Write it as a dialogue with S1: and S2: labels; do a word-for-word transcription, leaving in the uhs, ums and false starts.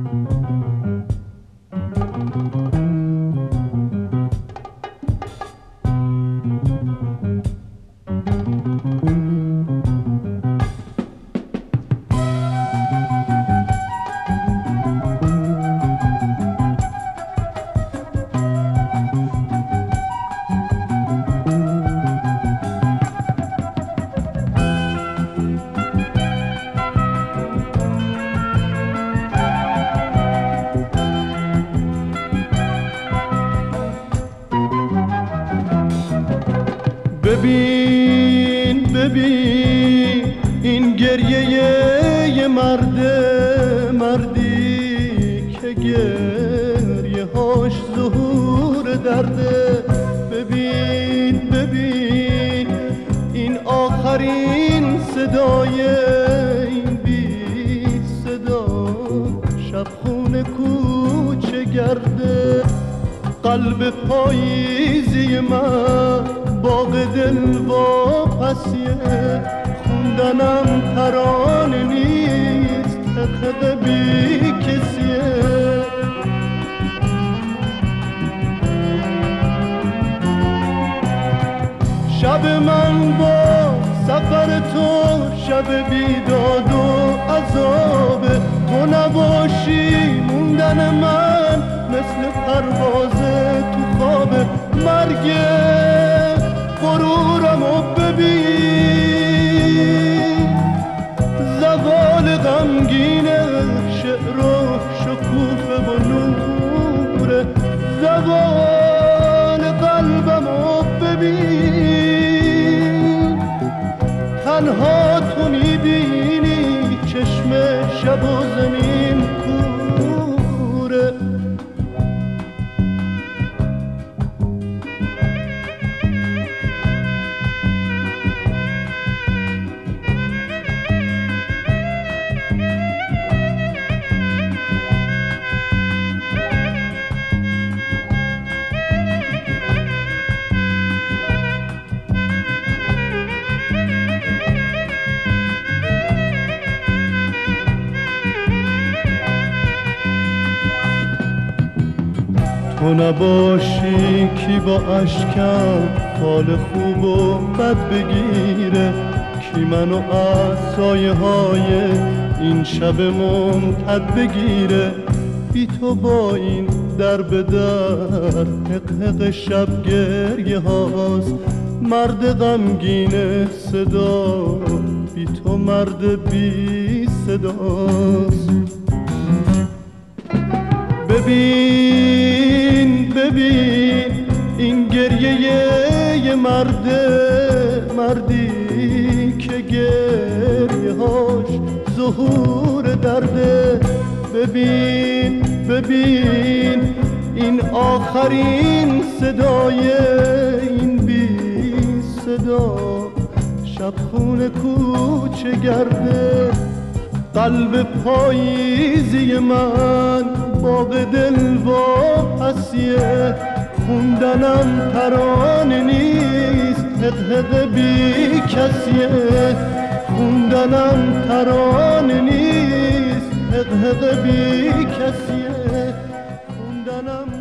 S1: ببین ببین این گریه یه مرده، مردی که گریه هاش ظهور درده. ببین ببین این آخرین صدای این بی صدا، شبخون کوچه گرده. قلب پاییزی من باغ دل واپسیه، خوندنم ترانه نیست، حقیقه بی کسیه. شب من با سفر تو شب بیداد و عذابه، تو نباشی موندن من مثل پرواز تو خوابه. مرگ غرورمو ببین، زوال غمگین شعر و شکوفه و نوره. زوال قلبمو ببین، تنها تو میبینی چشم شب و زمین کوره. تو نباشی کی با اشکم حال خوب و بد بگیره، کی منو از سایه های این شب ممتد بگیره. بی تو با این در به در حق شب گریه هاست، مرد غمگین صدا بی تو مرد بی صداست. ببین ببین این گریه یه مرده، مردی که گریه هاش ظهور درده. ببین ببین این آخرین صدای این بی صدا، شبخون کوچه گرده. قلب پاییزی من باغ دل واپسیه، خوندنم ترانه نیست، حقیقه بی کسیه. خوندنم ترانه نیست، حقیقه بی کسیه. خوندنم